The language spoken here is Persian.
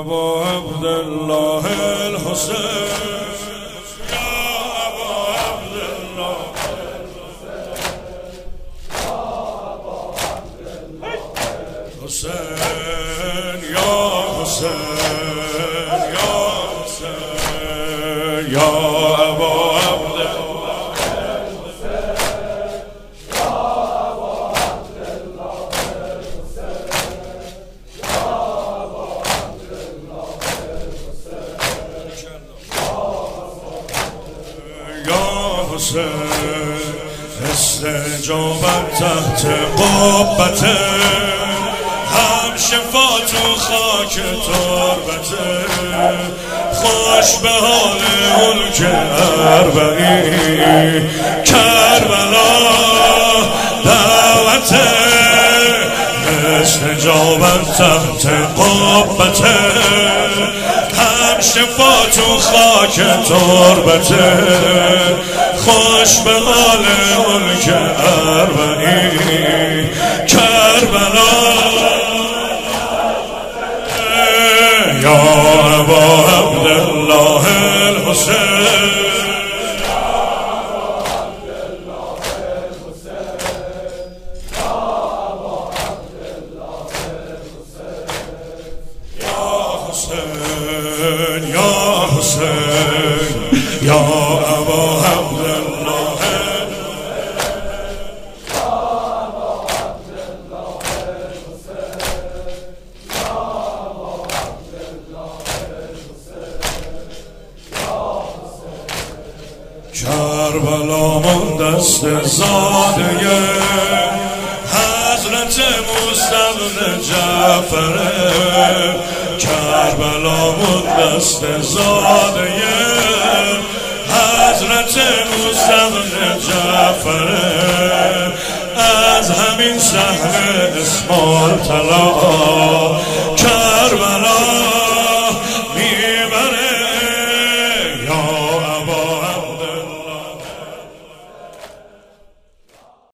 ابا عبدالله الحسین حسین یا حسین یا حسین یا ابا عبدالله الحسین یا ابا عبدالله الحسین یا ابا عبدالله الحسین یا حسین استجابت تحت قبته شفا تو خاک تربته خوش به حال اون که اربعین کربلا دعوته استجابت تحت قبته هم شفا تو خاک تربته خوش به حال اون که اربعین کربلا یا ابا عبدالله الحسین یا ابا عبدالله الحسین یا ابا عبدالله الحسین یا حسین یا حسین یا ابا عبدالله کربلامون دست زاده حضرت مصطفی جعفره کربلامون دست زاده حضرت مصطفی جعفره از همین صحنه اسمال طلا